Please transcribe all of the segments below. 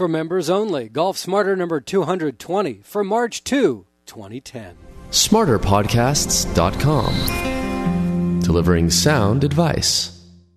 For members only, Golf Smarter number 220 for March 2, 2010. SmarterPodcasts.com. Delivering sound advice.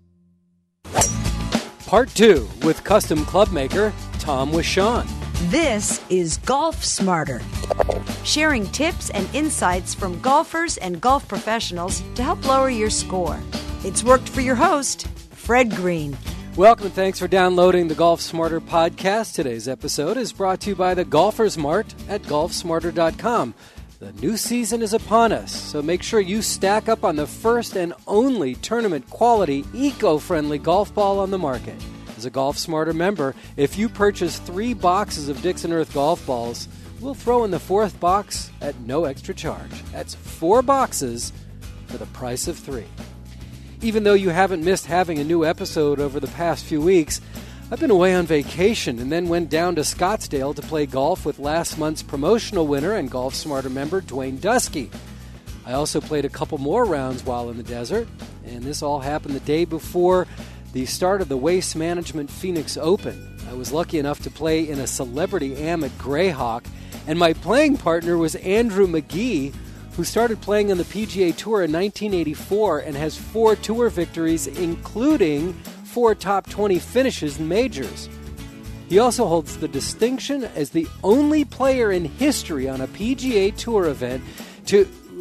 Part 2 with custom club maker Tom Wishon. This is Golf Smarter, sharing tips and insights from golfers and golf professionals to help lower your score. It's worked for your host, Fred Green. Welcome and thanks for downloading the Golf Smarter podcast. Today's episode is brought to you by the Golfers Mart at golfsmarter.com. The new season is upon us, so make sure you stack up on the first and only tournament-quality, eco-friendly golf ball on the market. As a Golf Smarter member, if you purchase 3 boxes of Dixon Earth golf balls, we'll throw in the 4th box at no extra charge. That's 4 boxes for the price of 3. Even though you haven't missed having a new episode over the past few weeks, I've been away on vacation and then went down to Scottsdale to play golf with last month's promotional winner and Golf Smarter member Dwayne Dusky. I also played a couple more rounds while in the desert, and this all happened the day before the start of the Waste Management Phoenix Open. I was lucky enough to play in a Celebrity Am at Greyhawk, and my playing partner was Andrew McGee, who started playing on the PGA Tour in 1984 and has 4 tour victories, including 4 top 20 finishes in majors. He also holds the distinction as the only player in history on a PGA Tour event to...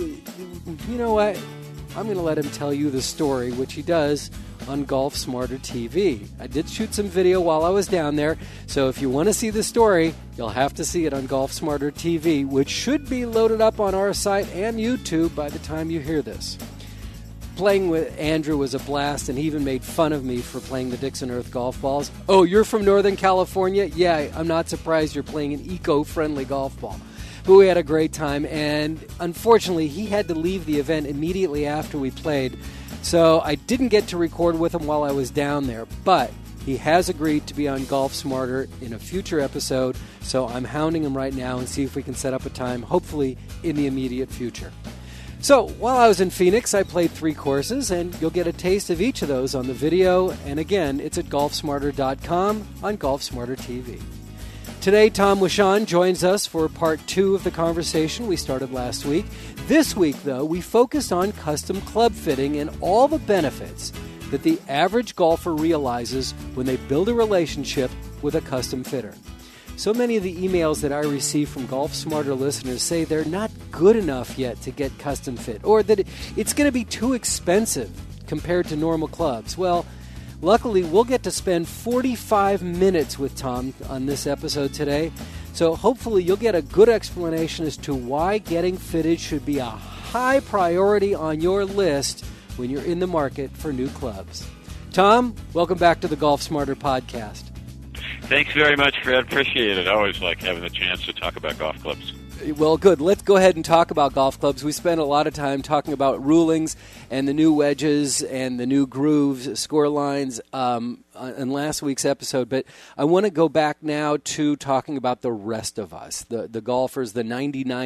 You know what? I'm going to let him tell you the story, which he does on Golf Smarter TV. I did shoot some video while I was down there, so if you want to see the story, you'll have to see it on Golf Smarter TV, which should be loaded up on our site and YouTube by the time you hear this. Playing with Andrew was a blast, and he even made fun of me for playing the Dixon Earth golf balls. Oh, you're from Northern California? Yeah, I'm not surprised you're playing an eco-friendly golf ball. But we had a great time, and unfortunately, he had to leave the event immediately after we played, so I didn't get to record with him while I was down there, but he has agreed to be on Golf Smarter in a future episode, so I'm hounding him right now and see if we can set up a time, hopefully in the immediate future. So, while I was in Phoenix, I played 3 courses, and you'll get a taste of each of those on the video, and again, it's at golfsmarter.com on Golf Smarter TV. Today, Tom Wishon joins us for part 2 of the conversation we started last week. This week, though, we focused on custom club fitting and all the benefits that the average golfer realizes when they build a relationship with a custom fitter. So many of the emails that I receive from Golf Smarter listeners say they're not good enough yet to get custom fit, or that it's going to be too expensive compared to normal clubs. Well, luckily, we'll get to spend 45 minutes with Tom on this episode today, so hopefully you'll get a good explanation as to why getting fitted should be a high priority on your list when you're in the market for new clubs. Tom, welcome back to the Golf Smarter podcast. Thanks very much, Fred. Appreciate it. I always like having the chance to talk about golf clubs. Well, good. Let's go ahead and talk about golf clubs. We spent a lot of time talking about rulings and the new wedges and the new grooves, score lines in last week's episode. But I want to go back now to talking about the rest of us, the golfers, the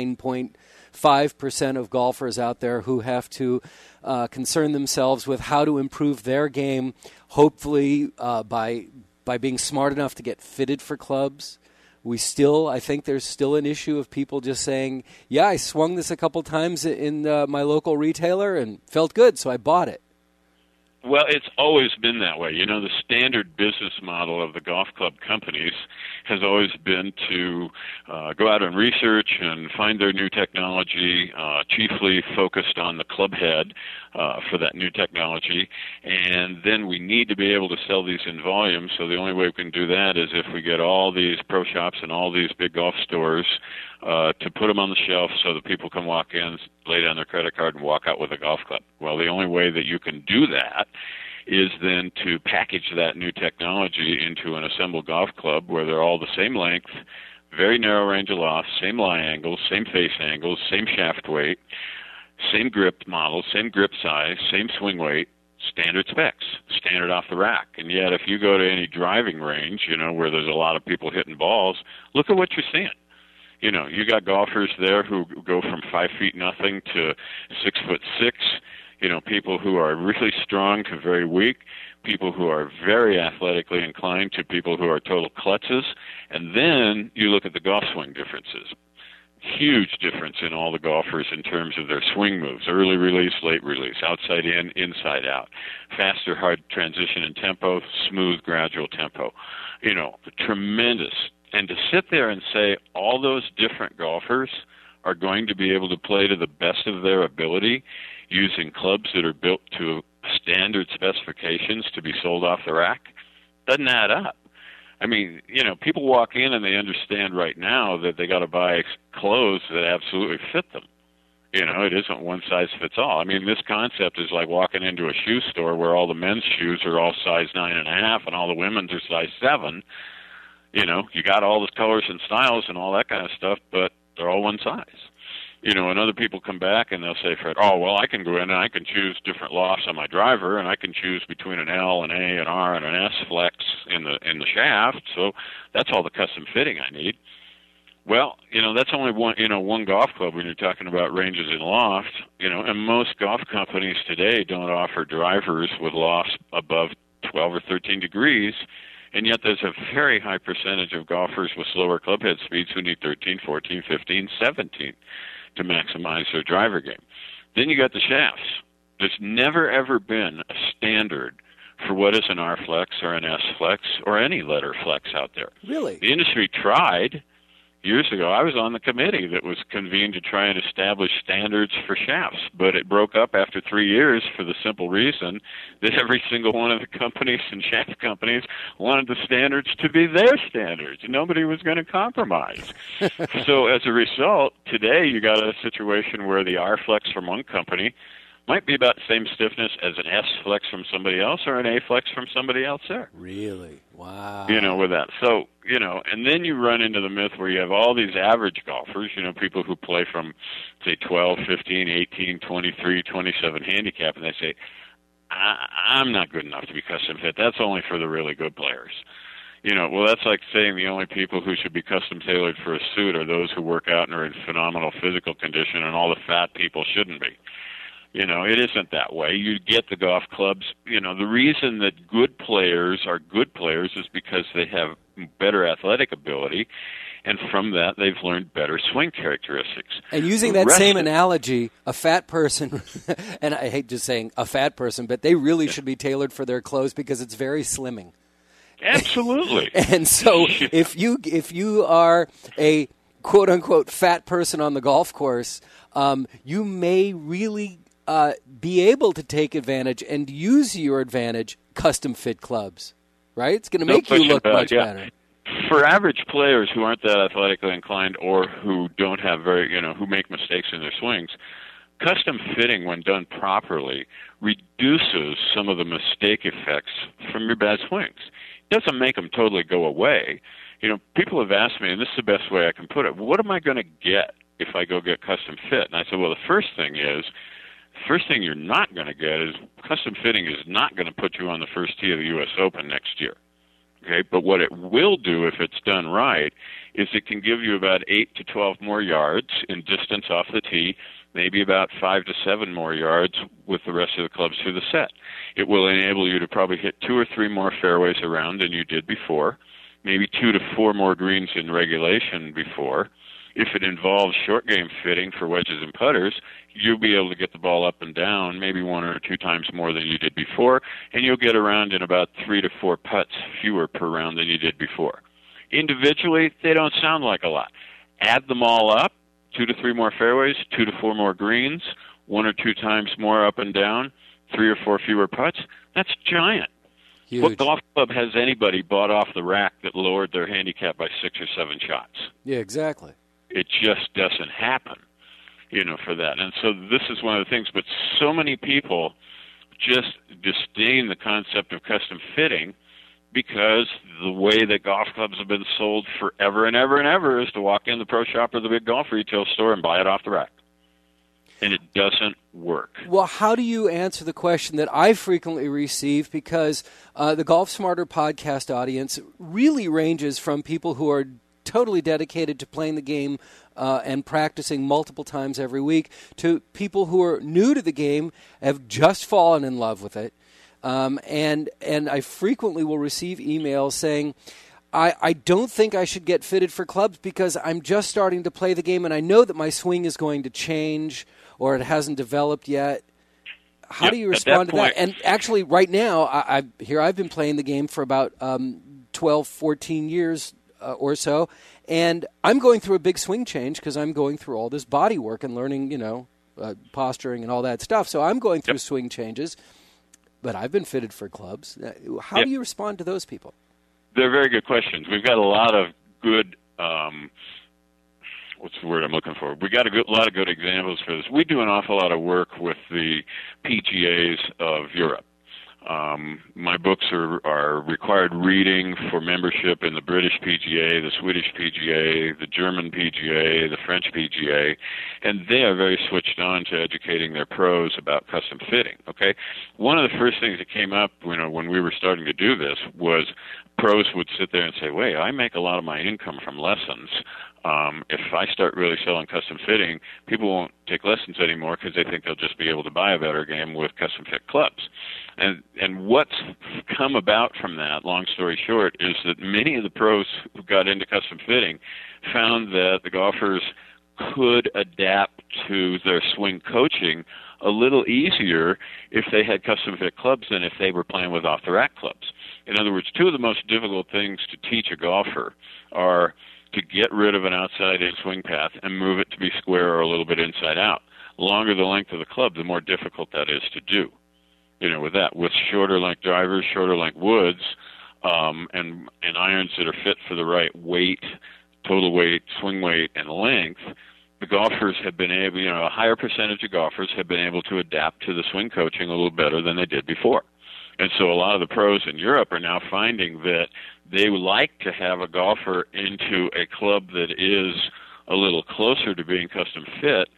99.5% of golfers out there who have to concern themselves with how to improve their game, hopefully by being smart enough to get fitted for clubs. I think there's still an issue of people just saying, yeah, I swung this a couple times in my local retailer and felt good, so I bought it. Well, it's always been that way. You know, the standard business model of the golf club companies has always been to go out and research and find their new technology, chiefly focused on the club head for that new technology. And then we need to be able to sell these in volume, so the only way we can do that is if we get all these pro shops and all these big golf stores to put them on the shelf so that people can walk in, lay down their credit card, and walk out with a golf club. Well, the only way that you can do that is then to package that new technology into an assembled golf club where they're all the same length, very narrow range of loft, same lie angles, same face angles, same shaft weight, same grip model, same grip size, same swing weight, standard specs, standard off the rack. And yet if you go to any driving range, you know, where there's a lot of people hitting balls, look at what you're seeing. You know, you got golfers there who go from 5 feet nothing to 6'6". People who are really strong to very weak, people who are very athletically inclined to people who are total klutzes, and then you look at the golf swing differences. Huge difference in all the golfers in terms of their swing moves: early release, late release, outside in, inside out, faster, hard transition and tempo, smooth, gradual tempo. Tremendous. And to sit there and say all those different golfers are going to be able to play to the best of their ability using clubs that are built to standard specifications to be sold off the rack doesn't add up. I mean, people walk in and they understand right now that they got to buy clothes that absolutely fit them. It isn't one size fits all. I mean, this concept is like walking into a shoe store where all the men's shoes are all size 9.5 and all the women's are size 7. You got all the colors and styles and all that kind of stuff, but they're all one size. And other people come back and they'll say, Fred, I can go in and I can choose different lofts on my driver, and I can choose between an L, an A, an R, and an S flex in the shaft. So that's all the custom fitting I need. Well, that's only one golf club when you're talking about ranges in loft. And most golf companies today don't offer drivers with lofts above 12 or 13 degrees. And yet there's a very high percentage of golfers with slower club head speeds who need 13, 14, 15, 17 to maximize their driver game. Then you got the shafts. There's never, ever been a standard for what is an R flex or an S flex or any letter flex out there. Really? The industry tried years ago. I was on the committee that was convened to try and establish standards for shafts, but it broke up after 3 years for the simple reason that every single one of the companies and shaft companies wanted the standards to be their standards. Nobody was going to compromise. So as a result, today you got a situation where the R flex from one company might be about the same stiffness as an S flex from somebody else or an A flex from somebody else there. Really? Wow. With that. So, and then you run into the myth where you have all these average golfers, people who play from, say, 12, 15, 18, 23, 27 handicap, and they say, I'm not good enough to be custom fit. That's only for the really good players. Well, that's like saying the only people who should be custom tailored for a suit are those who work out and are in phenomenal physical condition, and all the fat people shouldn't be. It isn't that way. You get the golf clubs. The reason that good players are good players is because they have better athletic ability, and from that they've learned better swing characteristics. And using that same analogy, a fat person, and I hate just saying a fat person, but they really should be tailored for their clothes because it's very slimming. Absolutely. And so if you are a quote-unquote fat person on the golf course, you may really be able to take advantage and use your advantage custom fit clubs, right? It's going to make you look much better. For average players who aren't that athletically inclined or who don't have who make mistakes in their swings, custom fitting, when done properly, reduces some of the mistake effects from your bad swings. It doesn't make them totally go away. People have asked me, and this is the best way I can put it, what am I going to get if I go get custom fit? And I said, well, the first thing you're not going to get is custom fitting is not going to put you on the first tee of the U.S. Open next year. Okay, but what it will do if it's done right is it can give you about 8 to 12 more yards in distance off the tee, maybe about 5 to 7 more yards with the rest of the clubs through the set. It will enable you to probably hit 2 or 3 more fairways around than you did before, maybe 2 to 4 more greens in regulation before. If it involves short game fitting for wedges and putters, you'll be able to get the ball up and down maybe 1 or 2 times more than you did before, and you'll get around in about 3 to 4 putts fewer per round than you did before. Individually, they don't sound like a lot. Add them all up, 2 to 3 more fairways, 2 to 4 more greens, 1 or 2 times more up and down, 3 or 4 fewer putts. That's giant. Huge. What golf club has anybody bought off the rack that lowered their handicap by 6 or 7 shots? Yeah, exactly. It just doesn't happen, for that. And so this is one of the things, but so many people just disdain the concept of custom fitting because the way that golf clubs have been sold forever and ever and ever is to walk in the pro shop or the big golf retail store and buy it off the rack. And it doesn't work. Well, how do you answer the question that I frequently receive? Because the Golf Smarter podcast audience really ranges from people who are totally dedicated to playing the game and practicing multiple times every week, to people who are new to the game, have just fallen in love with it. And I frequently will receive emails saying, I don't think I should get fitted for clubs because I'm just starting to play the game and I know that my swing is going to change or it hasn't developed yet. How do you respond to that? And actually, right now, I've been playing the game for about 12, 14 years or so, and I'm going through a big swing change because I'm going through all this body work and learning, posturing and all that stuff. So I'm going through swing changes, but I've been fitted for clubs. How do you respond to those people? They're very good questions. We've got a lot of good, what's the word I'm looking for? We got a lot of good examples for this. We do an awful lot of work with the PGAs of Europe. My books are required reading for membership in the British PGA, the Swedish PGA, the German PGA, the French PGA, and they are very switched on to educating their pros about custom fitting. Okay, one of the first things that came up when we were starting to do this was pros would sit there and say, "Wait, I make a lot of my income from lessons. If I start really selling custom fitting, people won't take lessons anymore because they think they'll just be able to buy a better game with custom fit clubs." And what's come about from that, long story short, is that many of the pros who got into custom fitting found that the golfers could adapt to their swing coaching a little easier if they had custom fit clubs than if they were playing with off-the-rack clubs. In other words, two of the most difficult things to teach a golfer are to get rid of an outside-in swing path and move it to be square or a little bit inside-out. The longer the length of the club, the more difficult that is to do. With shorter length drivers, shorter length woods, and irons that are fit for the right weight, total weight, swing weight, and length, the golfers have been able, a higher percentage of golfers have been able to adapt to the swing coaching a little better than they did before. And so a lot of the pros in Europe are now finding that they would like to have a golfer into a club that is a little closer to being custom fit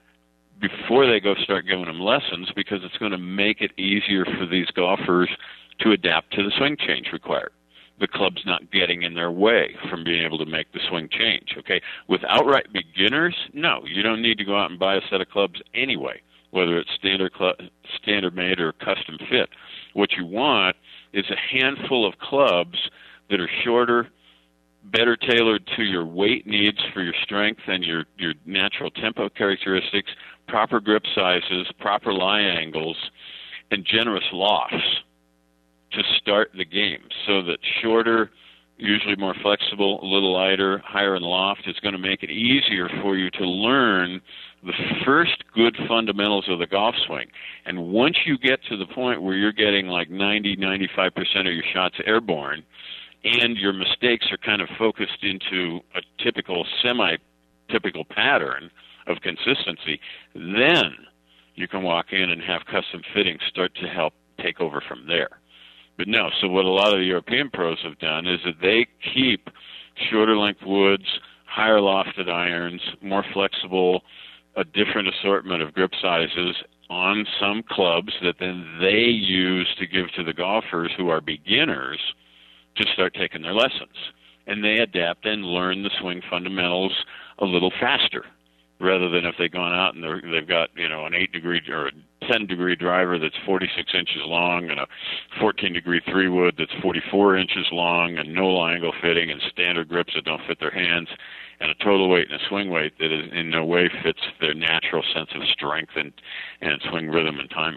before they go start giving them lessons, because it's going to make it easier for these golfers to adapt to the swing change required. The club's not getting in their way from being able to make the swing change, okay? With outright beginners, no, you don't need to go out and buy a set of clubs anyway, whether it's standard made or custom fit. What you want is a handful of clubs that are shorter, better tailored to your weight needs for your strength and your natural tempo characteristics, proper grip sizes, proper lie angles, and generous lofts to start the game, so that shorter, usually more flexible, a little lighter, higher in loft is going to make it easier for you to learn the first good fundamentals of the golf swing. And once you get to the point where you're getting like 90-95% of your shots airborne, and your mistakes are kind of focused into a typical, semi-typical pattern of consistency, then you can walk in and have custom fitting start to help take over from there. But no, so what a lot of the European pros have done is that they keep shorter length woods, higher lofted irons, more flexible, a different assortment of grip sizes on some clubs that then they use to give to the golfers who are beginners to start taking their lessons. And they adapt and learn the swing fundamentals a little faster, rather than if they've gone out and they've got, an 8-degree or a 10-degree driver that's 46 inches long and a 14-degree 3-wood that's 44 inches long and no lie angle fitting and standard grips that don't fit their hands and a total weight and a swing weight that is in no way fits their natural sense of strength and swing rhythm and timing.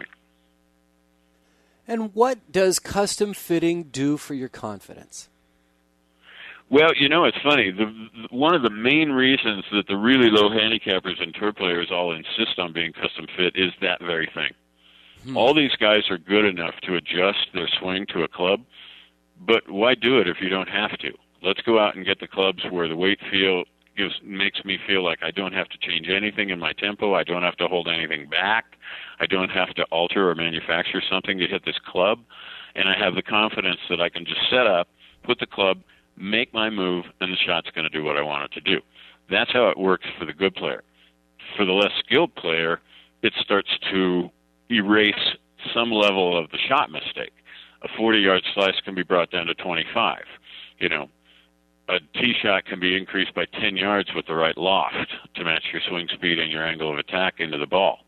And what does custom fitting do for your confidence? Well, it's funny. One of the main reasons that the really low handicappers and tour players all insist on being custom fit is that very thing. All these guys are good enough to adjust their swing to a club, but why do it if you don't have to? Let's go out and get the clubs where the weight makes me feel like I don't have to change anything in my tempo. I don't have to hold anything back. I don't have to alter or manufacture something to hit this club. And I have the confidence that I can just set up, put the club, make my move, and the shot's going to do what I want it to do. That's how it works for the good player. For the less skilled player, it starts to erase some level of the shot mistake. A 40-yard slice can be brought down to 25. a tee shot can be increased by 10 yards with the right loft to match your swing speed and your angle of attack into the ball.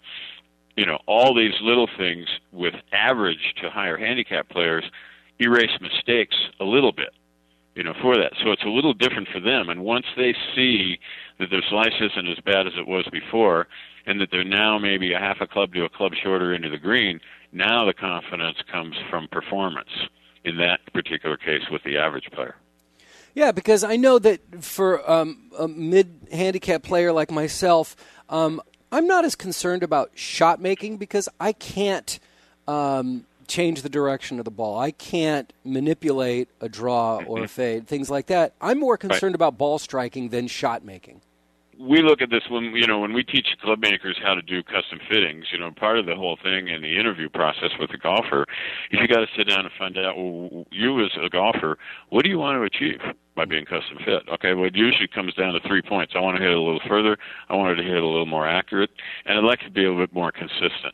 All these little things with average to higher handicap players erase mistakes a little bit, for that. So it's a little different for them. And once they see that their slice isn't as bad as it was before, and that they're now maybe a half a club to a club shorter into the green, now the confidence comes from performance in that particular case with the average player. Yeah, because I know that for a mid-handicap player like myself, I'm not as concerned about shot making because I can't change the direction of the ball. I can't manipulate a draw or a fade, things like that. I'm more concerned about ball striking than shot making. We look at this when we teach club makers how to do custom fittings. Part of the whole thing in the interview process with the golfer is you got to sit down and find out, well, you as a golfer, what do you want to achieve by being custom fit? Okay, well, it usually comes down to 3 points. I want to hit it a little further. I want it to hit it a little more accurate, and I'd like to be a little bit more consistent.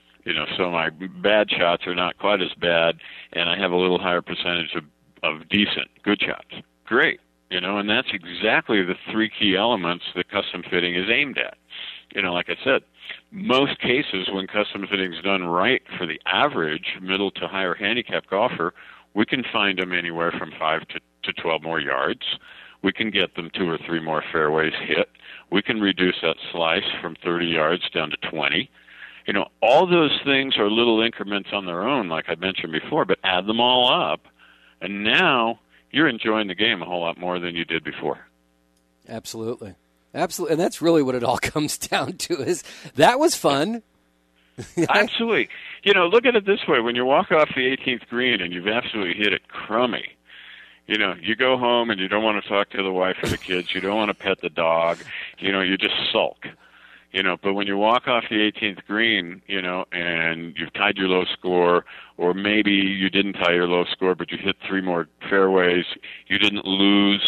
So my bad shots are not quite as bad, and I have a little higher percentage of decent, good shots. Great. And that's exactly the three key elements that custom fitting is aimed at. Like I said, most cases when custom fitting is done right for the average middle to higher handicap golfer, we can find them anywhere from 5 to 12 more yards. We can get them 2 or 3 more fairways hit. We can reduce that slice from 30 yards down to 20. All those things are little increments on their own, like I mentioned before, but add them all up, and now you're enjoying the game a whole lot more than you did before. Absolutely. Absolutely. And that's really what it all comes down to is that was fun. Absolutely. Look at it this way. When you walk off the 18th green and you've absolutely hit it crummy, you go home and you don't want to talk to the wife or the kids. You don't want to pet the dog. You just sulk. But when you walk off the 18th green, and you've tied your low score, or maybe you didn't tie your low score, but you hit 3 more fairways, you didn't lose,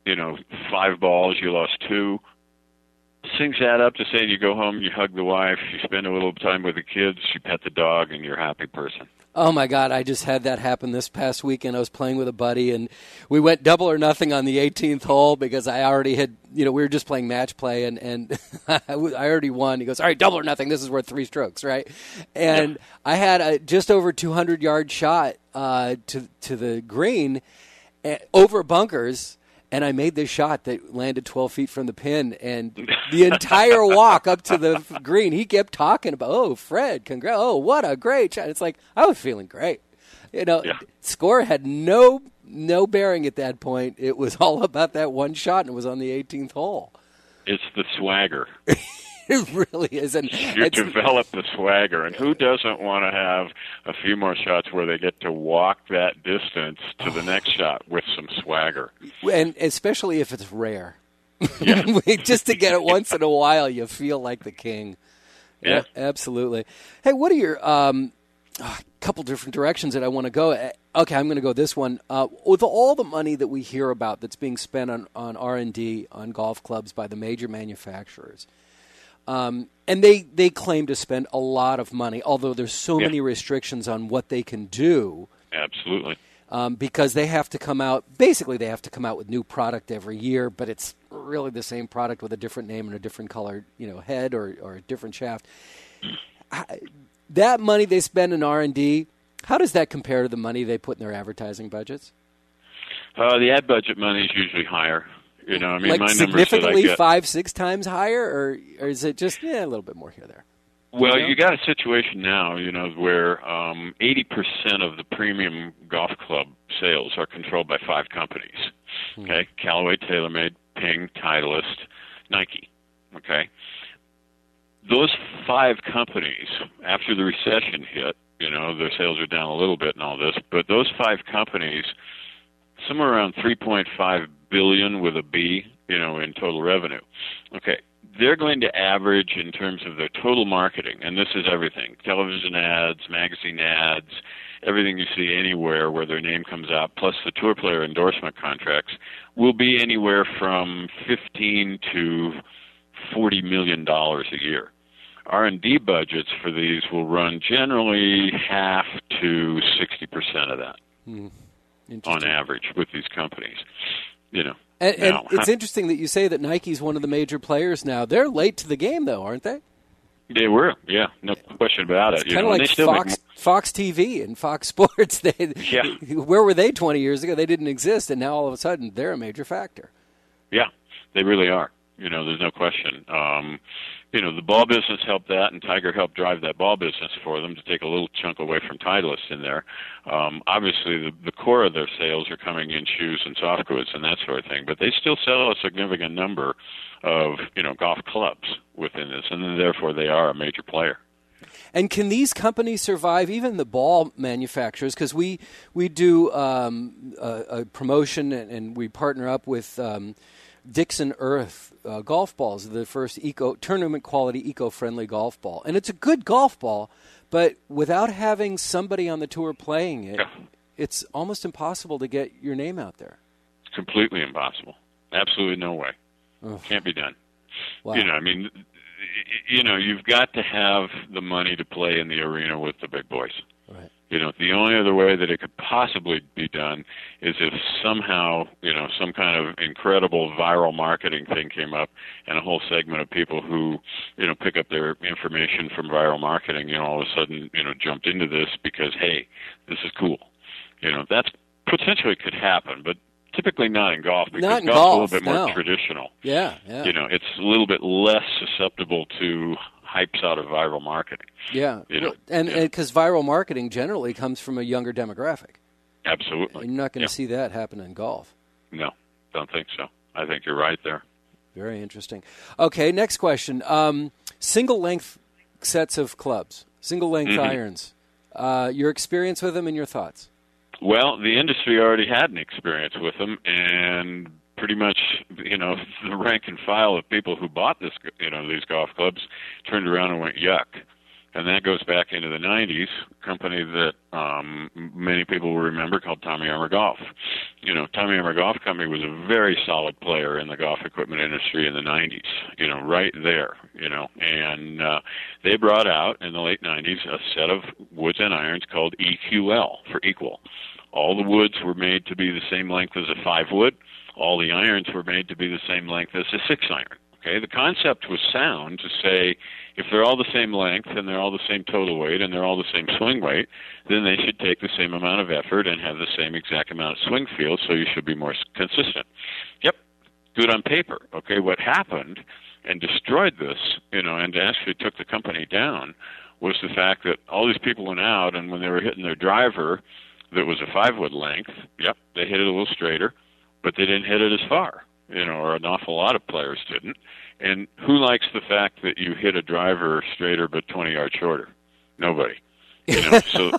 5 balls, you lost 2. Things add up to saying you go home, you hug the wife, you spend a little time with the kids, you pet the dog, and you're a happy person. Oh, my God, I just had that happen this past weekend. I was playing with a buddy, and we went double or nothing on the 18th hole because I already had, we were just playing match play, and I already won. He goes, all right, double or nothing, this is worth 3 strokes, right? And I had a just over 200-yard shot to the green over bunkers, and I made this shot that landed 12 feet from the pin, and the entire walk up to the green, he kept talking about, oh, Fred, congrats, oh, what a great shot. It's like, I was feeling great. Score had no bearing at that point. It was all about that one shot, and it was on the 18th hole. It's the swagger. It really is. And you develop the swagger, and who doesn't want to have a few more shots where they get to walk that distance to the next shot with some swagger? And especially if it's rare. Yeah. Just to get it once in a while, you feel like the king. Yeah. Absolutely. Hey, what are your couple different directions that I want to go? Okay, I'm going to go this one. With all the money that we hear about that's being spent on R&D on golf clubs by the major manufacturers, and they claim to spend a lot of money, although there's so many restrictions on what they can do. Absolutely. Because they have to come out with new product every year, but it's really the same product with a different name and a different color, head or a different shaft. That money they spend in R&D, how does that compare to the money they put in their advertising budgets? The ad budget money is usually higher. Like my numbers significantly that I get, 5-6 times higher, or is it just a little bit more here there? Well, you got a situation now, where 80% of the premium golf club sales are controlled by 5 companies. Okay, Callaway, TaylorMade, Ping, Titleist, Nike. Okay, those 5 companies, after the recession hit, their sales are down a little bit and all this, but those 5 companies, somewhere around $3.5 billion with a B, in total revenue. Okay. They're going to average in terms of their total marketing, and this is everything, television ads, magazine ads, everything you see anywhere where their name comes out, plus the tour player endorsement contracts, will be anywhere from $15 to $40 million a year. R&D budgets for these will run generally half to 60% of that on average with these companies. And it's interesting that you say that Nike's one of the major players now. They're late to the game, though, aren't they? They were, yeah, no question about it. It's kind of like Fox TV and Fox Sports. Where were they 20 years ago? They didn't exist, and now all of a sudden they're a major factor. Yeah, they really are. There's no question. The ball business helped that, and Tiger helped drive that ball business for them to take a little chunk away from Titleist in there. Obviously, the core of their sales are coming in shoes and soft goods and that sort of thing, but they still sell a significant number of golf clubs within this, and then therefore they are a major player. And can these companies survive, even the ball manufacturers? Because we do a promotion and we partner up with Dixon Earth golf balls, the first tournament quality eco-friendly golf ball. And it's a good golf ball, but without having somebody on the tour playing it, it's almost impossible to get your name out there. It's completely impossible. Absolutely no way. Can't be done. Wow. You've got to have the money to play in the arena with the big boys. Right. The only other way that it could possibly be done is if somehow, some kind of incredible viral marketing thing came up and a whole segment of people who, pick up their information from viral marketing, all of a sudden, jumped into this because, hey, this is cool. That's potentially could happen, but typically not in golf, because golf's a little bit more traditional. Yeah. It's a little bit less susceptible to hypes out of viral marketing. Yeah, and because viral marketing generally comes from a younger demographic. Absolutely. You're not going to see that happen in golf. No, don't think so. I think you're right there. Very interesting. Okay, next question. Single-length sets of clubs, single-length irons. Your experience with them and your thoughts? Well, the industry already had an experience with them, and pretty much, the rank and file of people who bought these golf clubs turned around and went, yuck. And that goes back into the 90s, a company that many people will remember called Tommy Armour Golf. Tommy Armour Golf Company was a very solid player in the golf equipment industry in the 90s, right there, and they brought out in the late 90s a set of woods and irons called EQL, for equal. All the woods were made to be the same length as a 5-wood. All the irons were made to be the same length as a 6-iron. Okay, the concept was sound to say if they're all the same length and they're all the same total weight and they're all the same swing weight, then they should take the same amount of effort and have the same exact amount of swing feel, so you should be more consistent. Yep, good on paper. Okay, what happened and destroyed this, and actually took the company down, was the fact that all these people went out, and when they were hitting their driver that was a 5-wood length, yep, they hit it a little straighter, but they didn't hit it as far. Or an awful lot of players didn't. And who likes the fact that you hit a driver straighter but 20 yards shorter? Nobody. So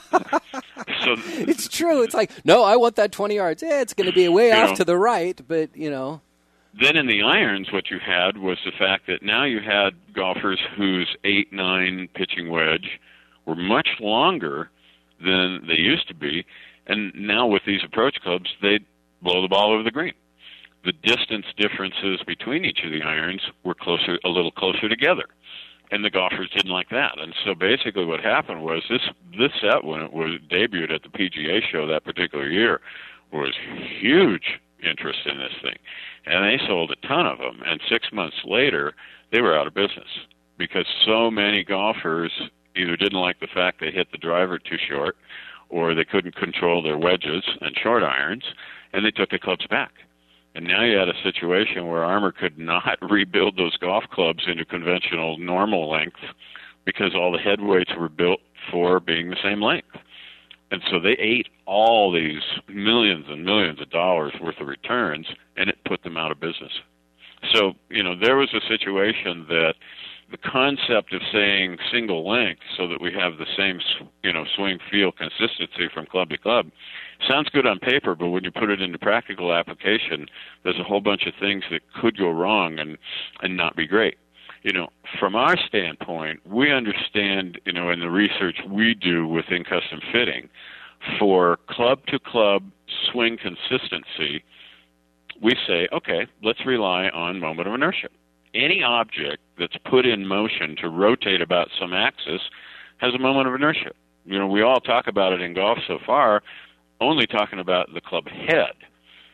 it's true. It's like, no, I want that 20 yards. It's going to be way off to the right, but, Then in the irons, what you had was the fact that now you had golfers whose 8-9 pitching wedge were much longer than they used to be, and now with these approach clubs, they blow the ball over the green. The distance differences between each of the irons were a little closer together, and the golfers didn't like that. And so basically what happened was this set, when it was debuted at the PGA show that particular year, was huge interest in this thing. And they sold a ton of them, and 6 months later, they were out of business because so many golfers either didn't like the fact they hit the driver too short, or they couldn't control their wedges and short irons, and they took the clubs back. And now you had a situation where Armour could not rebuild those golf clubs into conventional normal length because all the head weights were built for being the same length. And so they ate all these millions and millions of dollars worth of returns, and it put them out of business. So, there was a situation that the concept of saying single length so that we have the same, swing feel consistency from club to club sounds good on paper, but when you put it into practical application, there's a whole bunch of things that could go wrong and not be great. From our standpoint, we understand, in the research we do within custom fitting, for club-to-club swing consistency, we say, okay, let's rely on moment of inertia. Any object that's put in motion to rotate about some axis has a moment of inertia. We all talk about it in golf so far, only talking about the club head.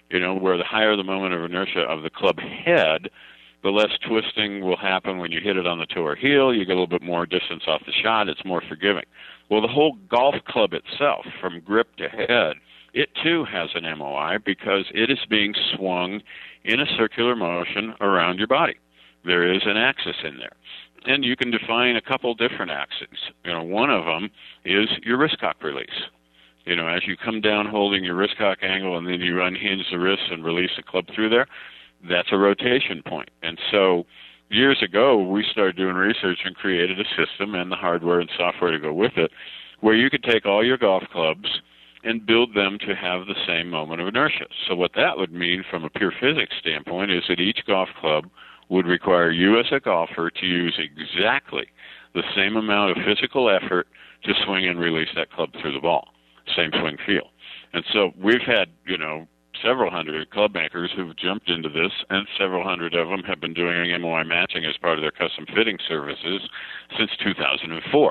where the higher the moment of inertia of the club head, the less twisting will happen when you hit it on the toe or heel. You get a little bit more distance off the shot. It's more forgiving. Well, the whole golf club itself, from grip to head, it too has an MOI because it is being swung in a circular motion around your body. There is an axis in there. And you can define a couple different axes. One of them is your wrist cock release. As you come down holding your wrist cock angle and then you unhinge the wrist and release the club through there, that's a rotation point. And so years ago, we started doing research and created a system and the hardware and software to go with it where you could take all your golf clubs and build them to have the same moment of inertia. So what that would mean from a pure physics standpoint is that each golf club would require you as a golfer to use exactly the same amount of physical effort to swing and release that club through the ball. Same swing feel. And so we've had, several hundred club makers who've jumped into this, and several hundred of them have been doing MOI matching as part of their custom fitting services since 2004.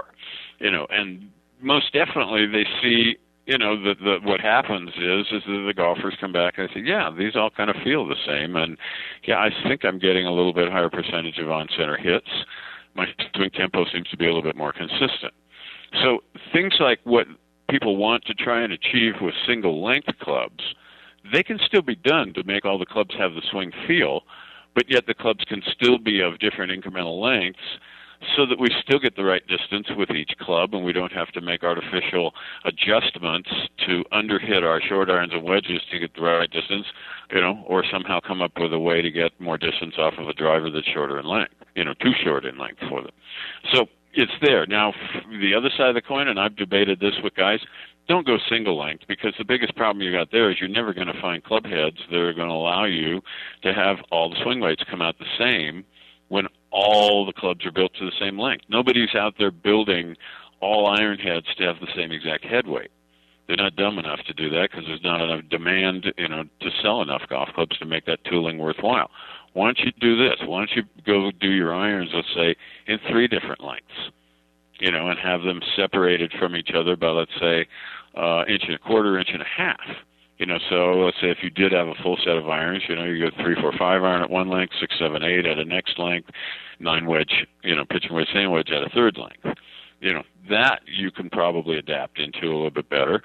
And most definitely they see, that what happens is that the golfers come back and they say, yeah, these all kind of feel the same, and yeah, I think I'm getting a little bit higher percentage of on-center hits. My swing tempo seems to be a little bit more consistent. So things like what people want to try and achieve with single-length clubs, they can still be done to make all the clubs have the swing feel, but yet the clubs can still be of different incremental lengths so that we still get the right distance with each club and we don't have to make artificial adjustments to underhit our short irons and wedges to get the right distance, or somehow come up with a way to get more distance off of a driver that's shorter in length, too short in length for them. So it's there. Now, the other side of the coin, and I've debated this with guys, don't go single length, because the biggest problem you got there is you're never going to find club heads that are going to allow you to have all the swing weights come out the same when all the clubs are built to the same length. Nobody's out there building all iron heads to have the same exact head weight. They're not dumb enough to do that because there's not enough demand, to sell enough golf clubs to make that tooling worthwhile. Why don't you do this? Why don't you go do your irons, let's say, in 3 different lengths, and have them separated from each other by, let's say, inch and a quarter, inch and a half. So let's say if you did have a full set of irons, you go 3, 4, 5 iron at one length, 6, 7, 8 at a next length, 9 wedge, pitching wedge, sand wedge at a third length. That you can probably adapt into a little bit better,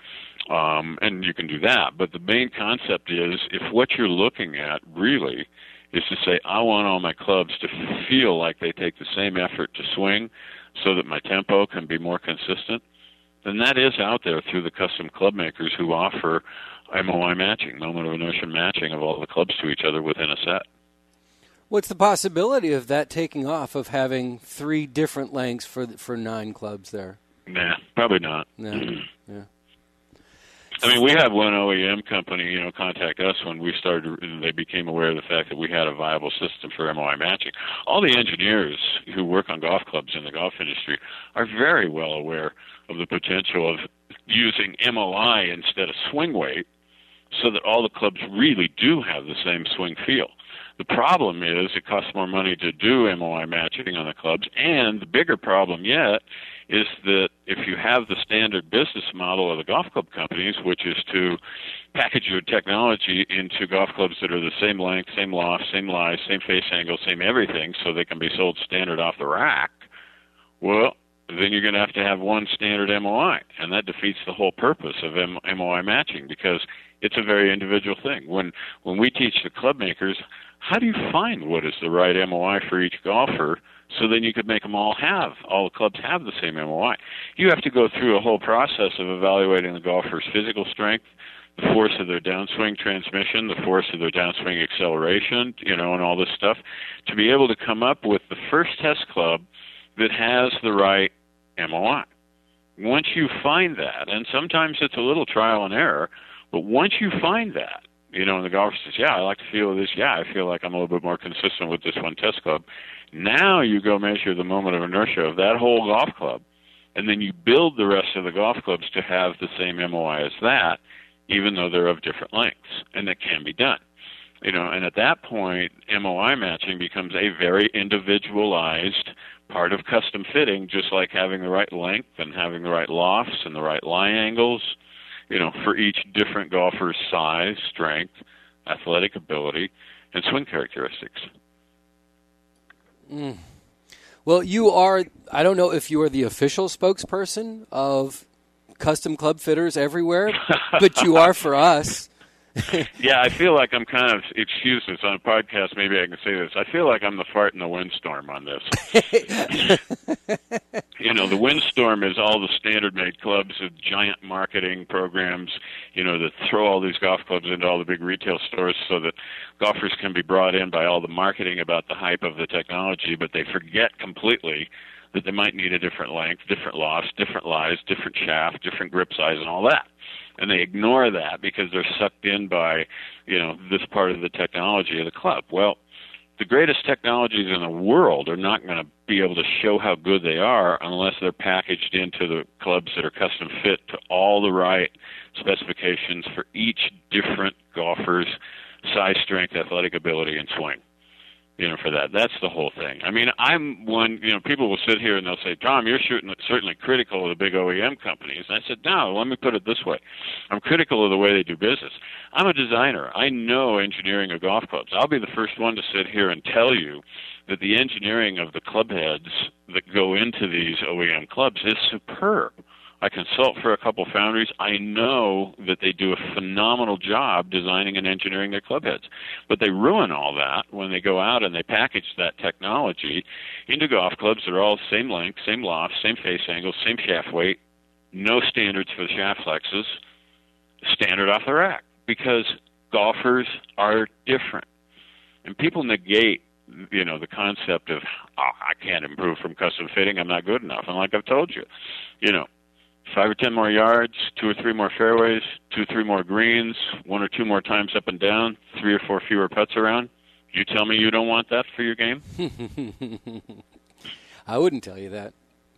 and you can do that. But the main concept is if what you're looking at really is to say, I want all my clubs to feel like they take the same effort to swing so that my tempo can be more consistent, then that is out there through the custom club makers who offer MOI matching, moment of inertia matching of all the clubs to each other within a set. What's the possibility of that taking off, of having 3 different lengths for 9 clubs there? Nah, probably not. No. Yeah. I mean, we had one OEM company, contact us when we started, and they became aware of the fact that we had a viable system for MOI matching. All the engineers who work on golf clubs in the golf industry are very well aware of the potential of using MOI instead of swing weight so that all the clubs really do have the same swing feel. The problem is it costs more money to do MOI matching on the clubs, and the bigger problem yet is that if you have the standard business model of the golf club companies, which is to package your technology into golf clubs that are the same length, same loft, same lie, same face angle, same everything, so they can be sold standard off the rack, well, then you're going to have one standard MOI, and that defeats the whole purpose of MOI matching, because it's a very individual thing. When we teach the club makers, how do you find what is the right MOI for each golfer so then you could make them all the clubs have the same MOI? You have to go through a whole process of evaluating the golfer's physical strength, the force of their downswing transmission, the force of their downswing acceleration, and all this stuff, to be able to come up with the first test club that has the right MOI. Once you find that, and sometimes it's a little trial and error, but once you find that, and the golfer says, yeah, I like to feel this, yeah, I feel like I'm a little bit more consistent with this one test club. Now you go measure the moment of inertia of that whole golf club, and then you build the rest of the golf clubs to have the same MOI as that, even though they're of different lengths, and that can be done. And at that point, MOI matching becomes a very individualized part of custom fitting, just like having the right length and having the right lofts and the right lie angles, for each different golfer's size, strength, athletic ability, and swing characteristics. Well, you are, I don't know if you are the official spokesperson of Custom Club Fitters everywhere, but you are for us. Yeah, I feel like I'm kind of, excuse this, on a podcast, maybe I can say this. I feel like I'm the fart in the windstorm on this. The windstorm is all the standard-made clubs with giant marketing programs, that throw all these golf clubs into all the big retail stores so that golfers can be brought in by all the marketing about the hype of the technology, but they forget completely that they might need a different length, different loft, different lies, different shaft, different grip size, and all that. And they ignore that because they're sucked in by, this part of the technology of the club. Well, the greatest technologies in the world are not going to be able to show how good they are unless they're packaged into the clubs that are custom fit to all the right specifications for each different golfer's size, strength, athletic ability, and swing. For that. That's the whole thing. I mean, I'm one, people will sit here and they'll say, Tom, you're certainly critical of the big OEM companies. And I said, no, let me put it this way. I'm critical of the way they do business. I'm a designer. I know engineering of golf clubs. I'll be the first one to sit here and tell you that the engineering of the club heads that go into these OEM clubs is superb. I consult for a couple foundries. I know that they do a phenomenal job designing and engineering their club heads. But they ruin all that when they go out and they package that technology into golf clubs that are all same length, same loft, same face angle, same shaft weight, no standards for the shaft flexes, standard off the rack, because golfers are different. And people negate the concept of, I can't improve from custom fitting, I'm not good enough. And like I've told you, 5 or 10 more yards, 2 or 3 more fairways, 2 or 3 more greens, 1 or 2 more times up and down, 3 or 4 fewer putts around. You tell me you don't want that for your game? I wouldn't tell you that.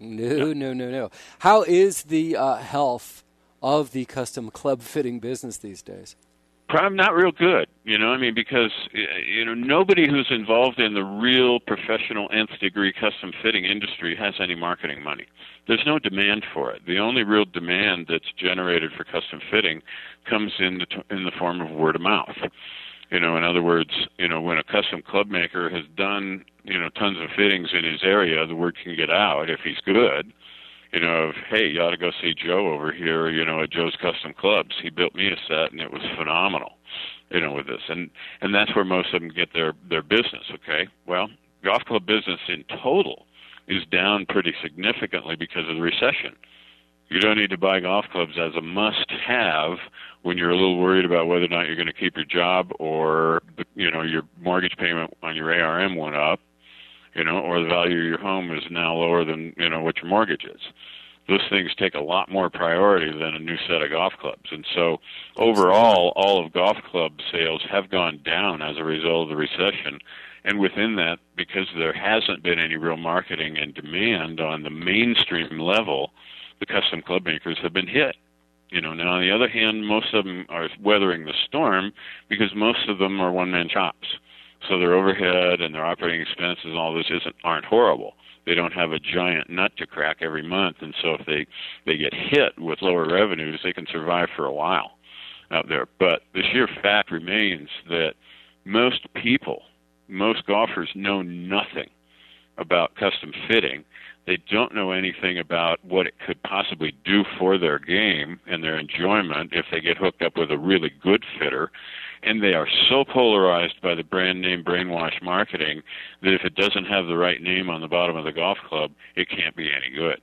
No. How is the health of the custom club fitting business these days? Probably not real good, because, nobody who's involved in the real professional nth degree custom fitting industry has any marketing money. There's no demand for it. The only real demand that's generated for custom fitting comes in the form of word of mouth. In other words, when a custom club maker has done, tons of fittings in his area, the word can get out if he's good. Hey, you ought to go see Joe over here, at Joe's Custom Clubs. He built me a set, and it was phenomenal, with this. And that's where most of them get their business, okay? Well, golf club business in total is down pretty significantly because of the recession. You don't need to buy golf clubs as a must-have when you're a little worried about whether or not you're going to keep your job or, your mortgage payment on your ARM went up. Or the value of your home is now lower than, what your mortgage is. Those things take a lot more priority than a new set of golf clubs. And so overall, all of golf club sales have gone down as a result of the recession. And within that, because there hasn't been any real marketing and demand on the mainstream level, the custom club makers have been hit. Now on the other hand, most of them are weathering the storm because most of them are one-man shops. So their overhead and their operating expenses and all this aren't horrible. They don't have a giant nut to crack every month, and so if they get hit with lower revenues, they can survive for a while out there. But the sheer fact remains that most golfers know nothing about custom fitting. They don't know anything about what it could possibly do for their game and their enjoyment if they get hooked up with a really good fitter. And they are so polarized by the brand name brainwash marketing that if it doesn't have the right name on the bottom of the golf club, it can't be any good.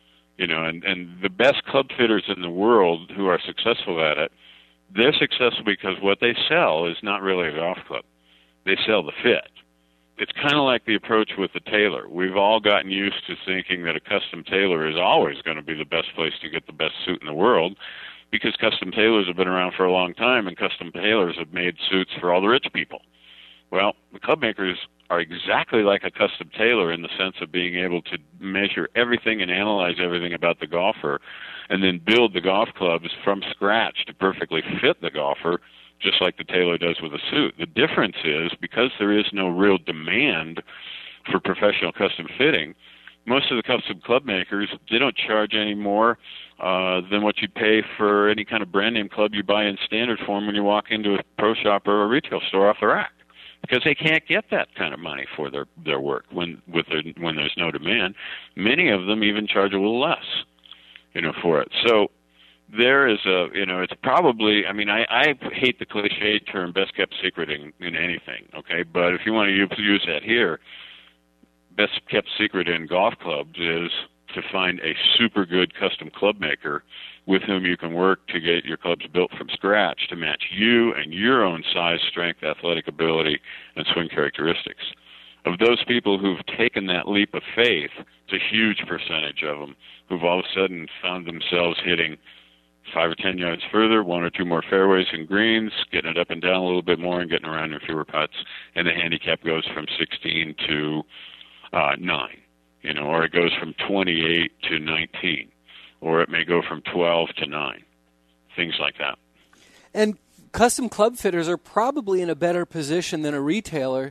And the best club fitters in the world who are successful at it, they're successful because what they sell is not really a golf club. They sell the fit. It's kind of like the approach with the tailor. We've all gotten used to thinking that a custom tailor is always going to be the best place to get the best suit in the world, because custom tailors have been around for a long time, and custom tailors have made suits for all the rich people. Well, the club makers are exactly like a custom tailor in the sense of being able to measure everything and analyze everything about the golfer and then build the golf clubs from scratch to perfectly fit the golfer, just like the tailor does with a suit. The difference is, because there is no real demand for professional custom fitting, most of the custom club makers, they don't charge any more than what you'd pay for any kind of brand name club you buy in standard form when you walk into a pro shop or a retail store off the rack, because they can't get that kind of money for their work when there's no demand. Many of them even charge a little less, for it. So there is it's probably, I hate the cliche term best kept secret in anything, okay? But if you want to use that here, best kept secret in golf clubs is to find a super good custom club maker with whom you can work to get your clubs built from scratch to match you and your own size, strength, athletic ability, and swing characteristics. Of those people who've taken that leap of faith, it's a huge percentage of them who've all of a sudden found themselves hitting 5 or 10 yards further, 1 or 2 more fairways and greens, getting it up and down a little bit more and getting around in fewer putts, and the handicap goes from 16 to 9, or it goes from 28 to 19, or it may go from 12 to 9, things like that. And custom club fitters are probably in a better position than a retailer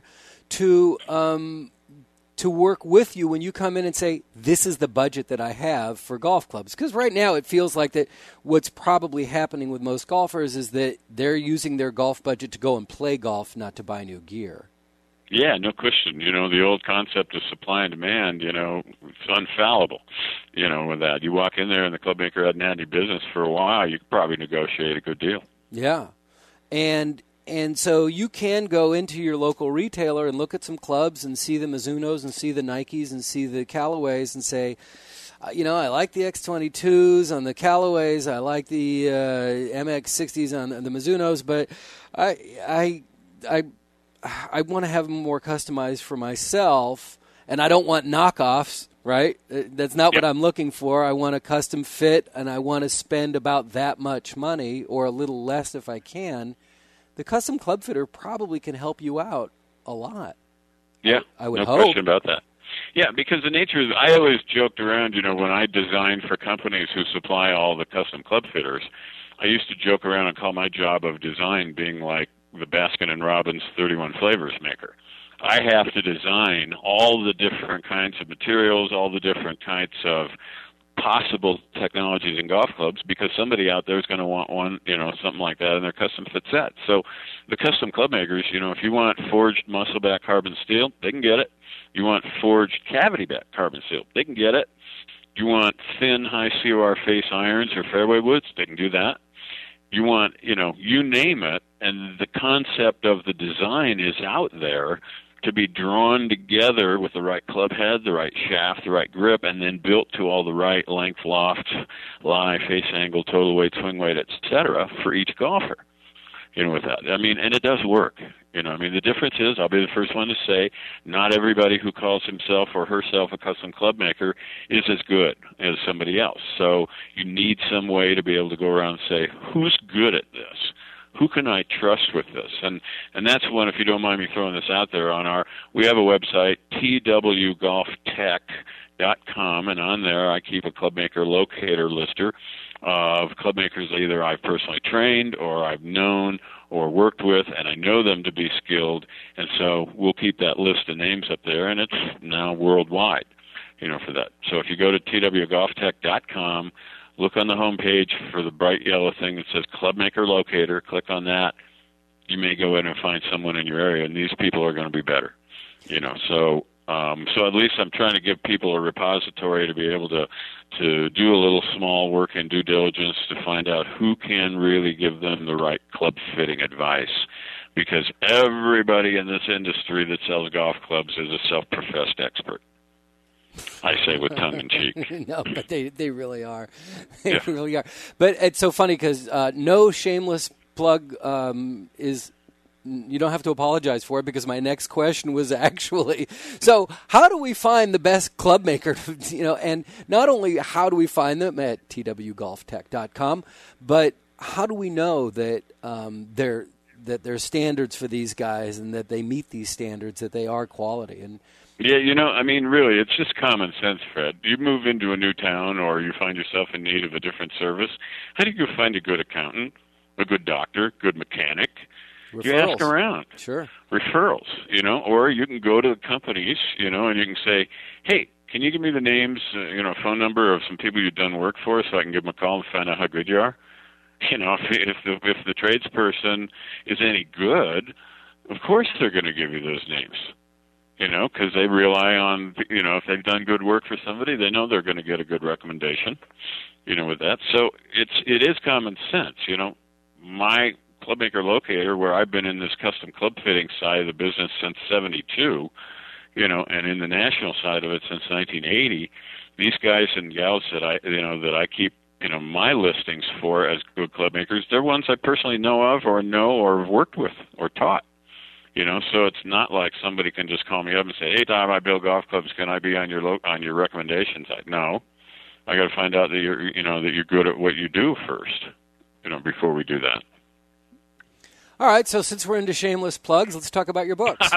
to work with you when you come in and say, this is the budget that I have for golf clubs. Because right now it feels like that what's probably happening with most golfers is that they're using their golf budget to go and play golf, not to buy new gear. Yeah, no question. The old concept of supply and demand, it's infallible, with that. You walk in there and the club maker hadn't had any business for a while, you could probably negotiate a good deal. Yeah. And so you can go into your local retailer and look at some clubs and see the Mizunos and see the Nikes and see the Callaways and say, I like the X22s on the Callaways, I like the MX60s on the Mizunos, but I want to have them more customized for myself, and I don't want knockoffs, right? That's not what I'm looking for. I want a custom fit, and I want to spend about that much money or a little less if I can. The custom club fitter probably can help you out a lot. Yeah, I would no hope. Question about that. Yeah, because the nature is, I always joked around, when I designed for companies who supply all the custom club fitters, I used to joke around and call my job of design being like the Baskin & Robbins 31 flavors maker. I have to design all the different kinds of materials, all the different kinds of possible technologies in golf clubs, because somebody out there is going to want one, something like that in their custom fit set. So the custom club makers, if you want forged muscle back carbon steel, they can get it. You want forged cavity back carbon steel, they can get it. You want thin high COR face irons or fairway woods, they can do that. You want, you name it, and the concept of the design is out there to be drawn together with the right club head, the right shaft, the right grip, and then built to all the right length, loft, lie, face angle, total weight, swing weight, etc. for each golfer. With that. And it does work. The difference is, I'll be the first one to say, not everybody who calls himself or herself a custom club maker is as good as somebody else. So you need some way to be able to go around and say, who's good at this? Who can I trust with this? And that's one, if you don't mind me throwing this out there, we have a website, twgolftech.com, and on there I keep a clubmaker locator lister of clubmakers either I've personally trained or I've known or worked with, and I know them to be skilled, and so we'll keep that list of names up there, and it's now worldwide, for that. So if you go to twgolftech.com, look on the home page for the bright yellow thing that says Clubmaker Locator. Click on that. You may go in and find someone in your area, and these people are going to be better. So at least I'm trying to give people a repository to be able to do a little small work and due diligence to find out who can really give them the right club fitting advice. Because everybody in this industry that sells golf clubs is a self-professed expert. I say with tongue in cheek. No, but they really are. They really are. But it's so funny because no shameless plug is. You don't have to apologize for it, because my next question was actually, so how do we find the best club maker? And not only how do we find them at twgolftech.com, but how do we know that there's standards for these guys and that they meet these standards, that they are quality? And yeah, really, it's just common sense, Fred. You move into a new town or you find yourself in need of a different service. How do you find a good accountant, a good doctor, good mechanic? Referrals. You ask around. Sure. Referrals, or you can go to the companies, and you can say, hey, can you give me the names, phone number of some people you've done work for so I can give them a call and find out how good you are? If the tradesperson is any good, of course they're going to give you those names. Because they rely on, if they've done good work for somebody, they know they're going to get a good recommendation, with that. So it is common sense. My Clubmaker Locator, where I've been in this custom club fitting side of the business since '72, and in the national side of it since 1980, these guys and gals that I keep, my listings for as good club makers, they're ones I personally know of or have worked with or taught. So it's not like somebody can just call me up and say, "Hey, Tom, I build golf clubs. Can I be on your recommendation side?" No, I got to find out that you're good at what you do first, before we do that. All right. So since we're into shameless plugs, let's talk about your books.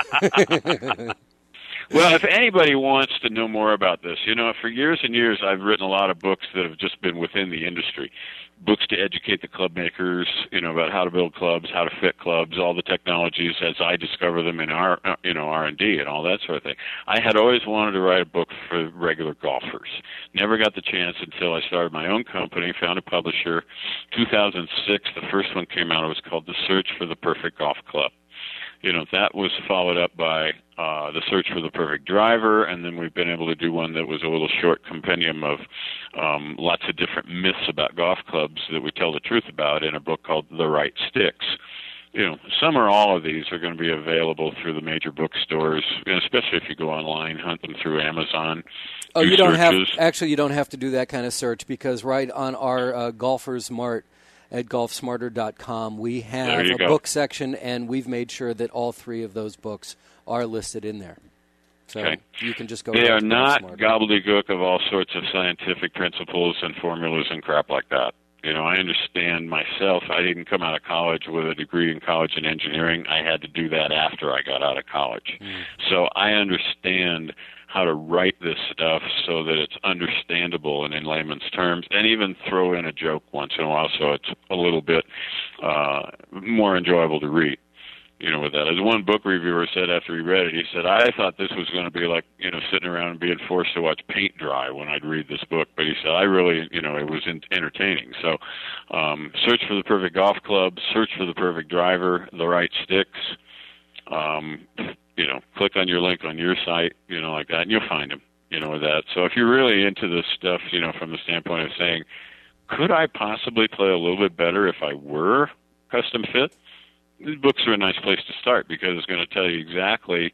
Well, if anybody wants to know more about this, for years and years I've written a lot of books that have just been within the industry. Books to educate the club makers, about how to build clubs, how to fit clubs, all the technologies as I discover them in our, R&D and all that sort of thing. I had always wanted to write a book for regular golfers. Never got the chance until I started my own company, found a publisher. 2006, the first one came out. It was called The Search for the Perfect Golf Club. That was followed up by The Search for the Perfect Driver, and then we've been able to do one that was a little short compendium of lots of different myths about golf clubs that we tell the truth about in a book called The Right Sticks. Some or all of these are going to be available through the major bookstores, especially if you go online, hunt them through Amazon. Oh, you don't have to do that kind of search, because right on our Golfers Mart at golfsmarter.com, we have a book section, and we've made sure that all three of those books are listed in there. So you can just go. They are not gobbledygook of all sorts of scientific principles and formulas and crap like that. I understand myself. I didn't come out of college with a degree in college in engineering. I had to do that after I got out of college. So I understand how to write this stuff so that it's understandable and in layman's terms, and even throw in a joke once in a while so it's a little bit more enjoyable to read. With that. As one book reviewer said after he read it, he said, "I thought this was going to be like, sitting around and being forced to watch paint dry when I'd read this book." But he said, "I really, it was entertaining." So, Search for the Perfect Golf Club, Search for the Perfect Driver, The Right Sticks. Click on your link on your site, like that, and you'll find them, with that. So if you're really into this stuff, from the standpoint of saying, could I possibly play a little bit better if I were custom fit? These books are a nice place to start, because it's going to tell you exactly,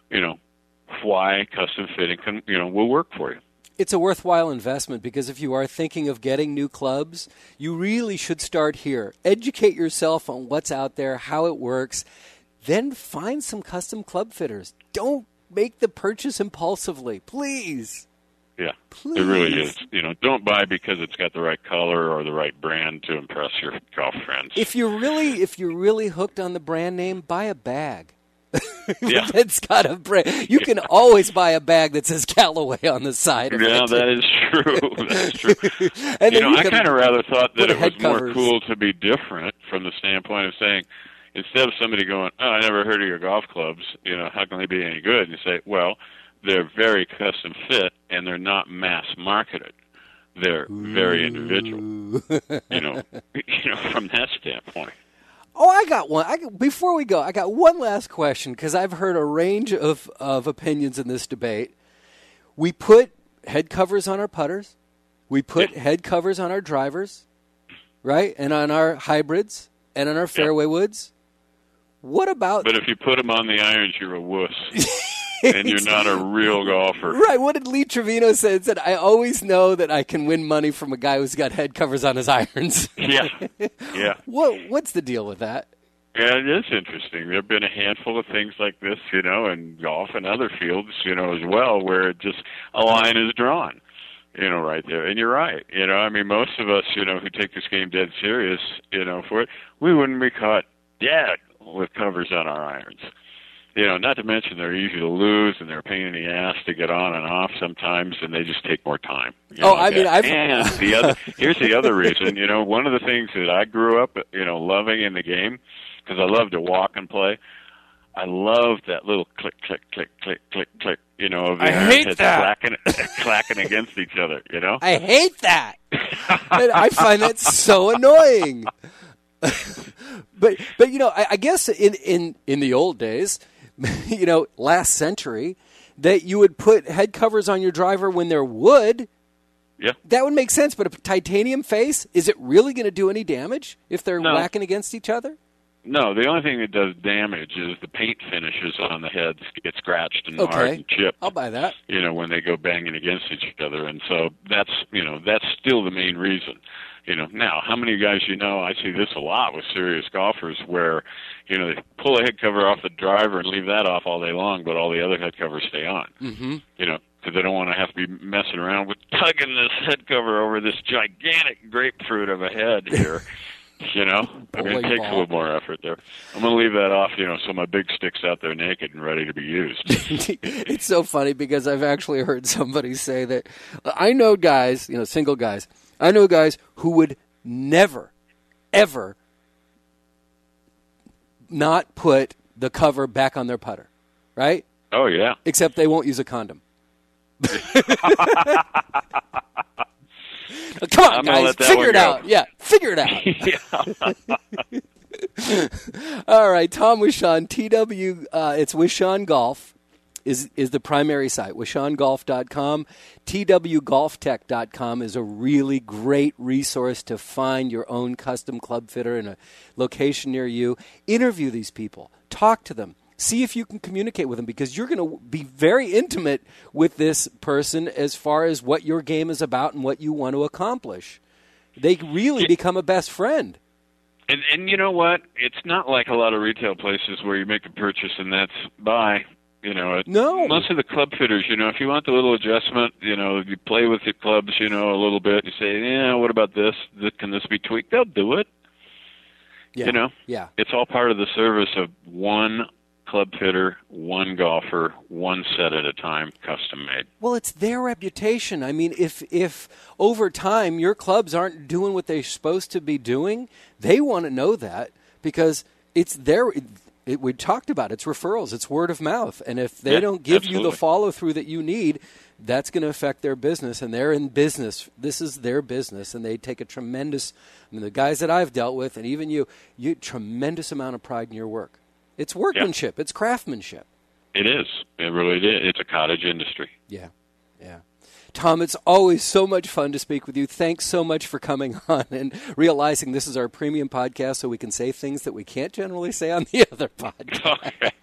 why custom fitting will work for you. It's a worthwhile investment, because if you are thinking of getting new clubs, you really should start here. Educate yourself on what's out there, how it works. Then find some custom club fitters. Don't make the purchase impulsively, please. Yeah, please. It really is. Don't buy because it's got the right color or the right brand to impress your golf friends. If you're really hooked on the brand name, buy a bag. Yeah. That's got a brand. You can always buy a bag that says Callaway on the side of it. Yeah, that is true. That's true. And I kind of rather thought that it was more cool to be different from the standpoint of saying, instead of somebody going, "Oh, I never heard of your golf clubs, how can they be any good?" And you say, well, they're very custom fit, and they're not mass marketed. They're very individual, from that standpoint. Oh, I got one. Before we go, I got one last question, because I've heard a range of opinions in this debate. We put head covers on our putters. We put head covers on our drivers, right? And on our hybrids and on our fairway woods. What about... But if you put them on the irons, you're a wuss. And you're not a real golfer. Right. What did Lee Trevino say? It said, "I always know that I can win money from a guy who's got head covers on his irons." Yeah. Yeah. What's the deal with that? Yeah, it is interesting. There have been a handful of things like this, in golf and other fields, as well, where it just a line is drawn, right there. And you're right. Most of us, who take this game dead serious, for it, we wouldn't be caught dead with covers on our irons. Not to mention they're easy to lose, and they're a pain in the ass to get on and off sometimes, and they just take more time. And here's the other reason. One of the things that I grew up, loving in the game, because I love to walk and play, I love that little click, click, click, click, click, click, of the I hate iron that. clacking against each other, I hate that. And I find that so annoying. but I guess in the old days, last century, that you would put head covers on your driver when they're wood. Yeah. That would make sense, but a titanium face, is it really going to do any damage if they're whacking against each other? No, the only thing that does damage is the paint finishes on the heads get scratched and marred and chipped. I'll buy that. When they go banging against each other, and so that's still the main reason. Now, how many guys I see this a lot with serious golfers where, they pull a head cover off the driver and leave that off all day long, but all the other head covers stay on. Mm-hmm. Because they don't want to have to be messing around with tugging this head cover over this gigantic grapefruit of a head here. It takes a little more effort there. I'm going to leave that off, so my big stick's out there naked and ready to be used. It's so funny because I've actually heard somebody say that I know guys, single guys, I know guys who would never, ever not put the cover back on their putter, right? Oh, yeah. Except they won't use a condom. Come on, guys, figure it out. Yeah, figure it out. All right, Tom Wishon, TW, it's Wishon Golf is the primary site, wishongolf.com. twgolftech.com is a really great resource to find your own custom club fitter in a location near you. Interview these people. Talk to them. See if you can communicate with them, because you're going to be very intimate with this person as far as what your game is about and what you want to accomplish. They really become a best friend. And you know what? It's not like a lot of retail places where you make a purchase and that's bye. No. Most of the club fitters, if you want the little adjustment, you play with your clubs, a little bit. You say, what about this? Can this be tweaked? They'll do it. Yeah. Yeah. It's all part of the service of one club fitter, one golfer, one set at a time, custom made. Well, it's their reputation. I mean, if over time your clubs aren't doing what they're supposed to be doing, they want to know that, because it's their. We talked about it's referrals, it's word of mouth, and if they don't give you the follow through that you need, that's going to affect their business, and they're in business. This is their business, and they take a tremendous. The guys that I've dealt with, and even you tremendous amount of pride in your work. It's workmanship. It's craftsmanship. It is. It really is. It's a cottage industry. Yeah. Tom, it's always so much fun to speak with you. Thanks so much for coming on and realizing this is our premium podcast, so we can say things that we can't generally say on the other podcast. Okay.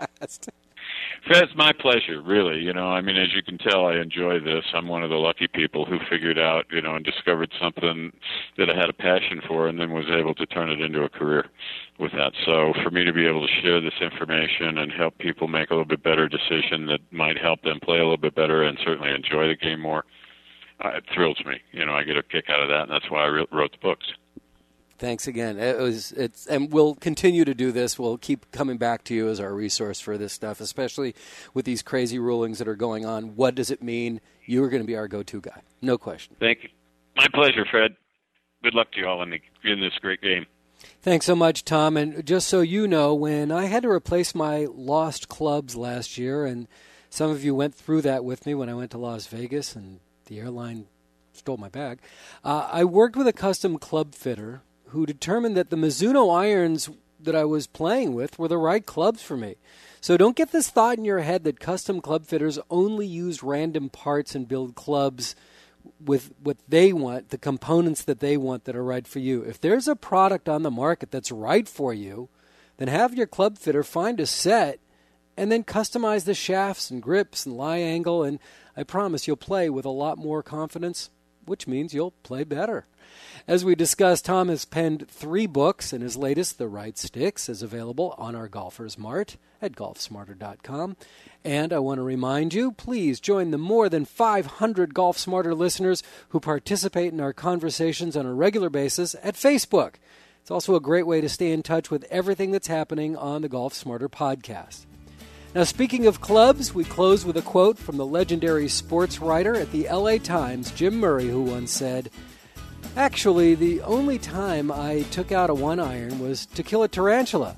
Fred, it's my pleasure, really. As you can tell, I enjoy this. I'm one of the lucky people who figured out, and discovered something that I had a passion for, and then was able to turn it into a career with that. So for me to be able to share this information and help people make a little bit better decision that might help them play a little bit better and certainly enjoy the game more, it thrills me. I get a kick out of that, and that's why I wrote the books. Thanks again. And we'll continue to do this. We'll keep coming back to you as our resource for this stuff, especially with these crazy rulings that are going on. What does it mean? You are going to be our go-to guy. No question. Thank you. My pleasure, Fred. Good luck to you all in this great game. Thanks so much, Tom. And just so you know, when I had to replace my lost clubs last year, and some of you went through that with me when I went to Las Vegas and the airline stole my bag, I worked with a custom club fitter who determined that the Mizuno irons that I was playing with were the right clubs for me. So don't get this thought in your head that custom club fitters only use random parts and build clubs with what they want, the components that they want that are right for you. If there's a product on the market that's right for you, then have your club fitter find a set and then customize the shafts and grips and lie angle, and I promise you'll play with a lot more confidence, which means you'll play better. As we discussed, Tom has penned 3 books, and his latest, The Right Sticks, is available on our Golfers Mart at golfsmarter.com. And I want to remind you, please join the more than 500 Golf Smarter listeners who participate in our conversations on a regular basis at Facebook. It's also a great way to stay in touch with everything that's happening on the Golf Smarter podcast. Now, speaking of clubs, we close with a quote from the legendary sports writer at the LA Times, Jim Murray, who once said, "Actually, the only time I took out a 1-iron was to kill a tarantula.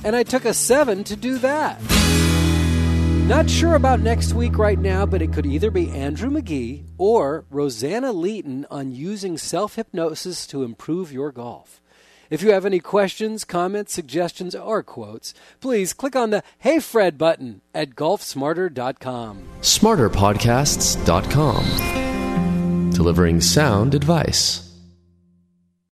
and I took a 7 to do that. Not sure about next week right now, but it could either be Andrew McGee or Rosanna Leeton on using self-hypnosis to improve your golf. If you have any questions, comments, suggestions, or quotes, please click on the Hey Fred button at golfsmarter.com. SmarterPodcasts.com. Delivering sound advice.